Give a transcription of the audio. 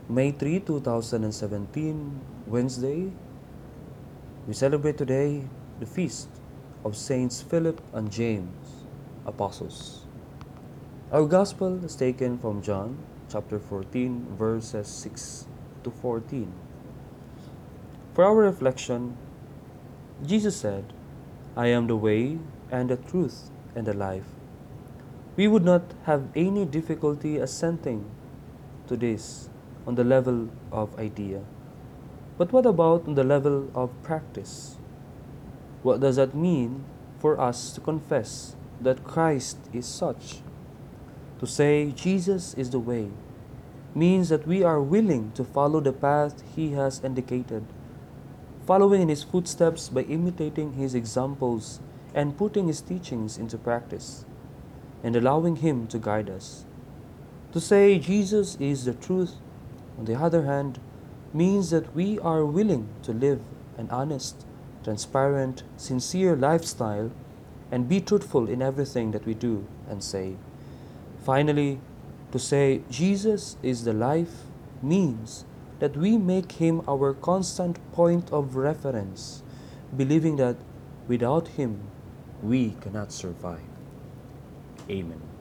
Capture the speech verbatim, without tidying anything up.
May third, two thousand seventeen, Wednesday, we celebrate today the feast of Saints Philip and James, Apostles. Our Gospel is taken from John chapter fourteen, verses six to fourteen. For our reflection, Jesus said, I am the way and the truth and the life. We would not have any difficulty assenting to this on the level of idea. But what about on the level of practice? What does that mean for us to confess that Christ is such? To say Jesus is the way means that we are willing to follow the path He has indicated, following in His footsteps by imitating His examples and putting His teachings into practice, and allowing Him to guide us. To say Jesus is the truth, on the other hand, means that we are willing to live an honest, transparent, sincere lifestyle and be truthful in everything that we do and say. Finally, to say Jesus is the life means that we make Him our constant point of reference, believing that without Him we cannot survive. Amen.